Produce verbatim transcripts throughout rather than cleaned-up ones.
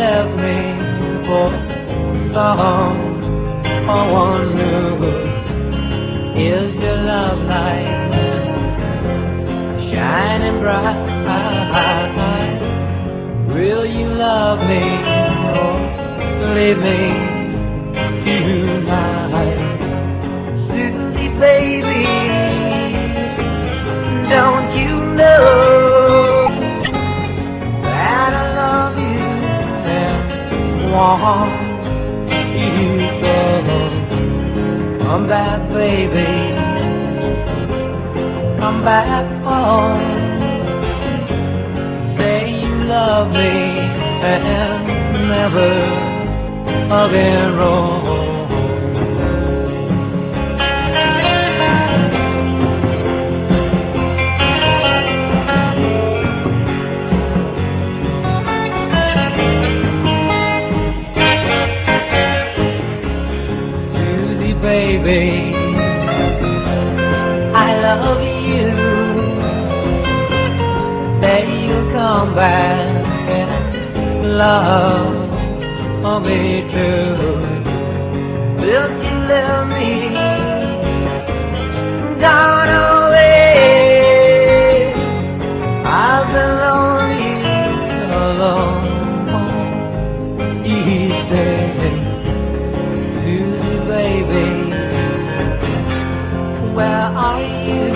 left me for someone new? Is your love light shining bright? Will you love me or leave me tonight? Susie, baby, don't you know that I love you and want you so? Come back, baby, come back home. Say you love me and never again wrong. Susie, baby, I love you. Say you'll come back and love me too. Will you let me gone away? I've been lonely alone each day. Susie, baby, where are you?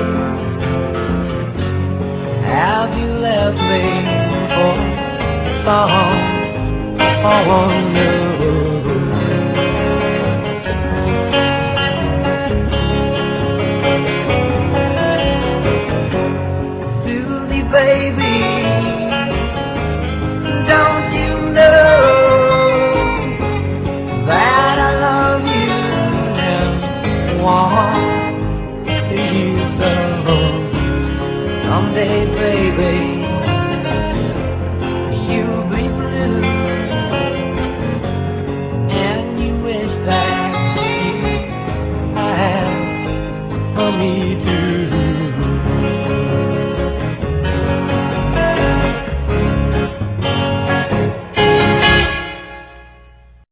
Have you left me for someone new? Susie, baby,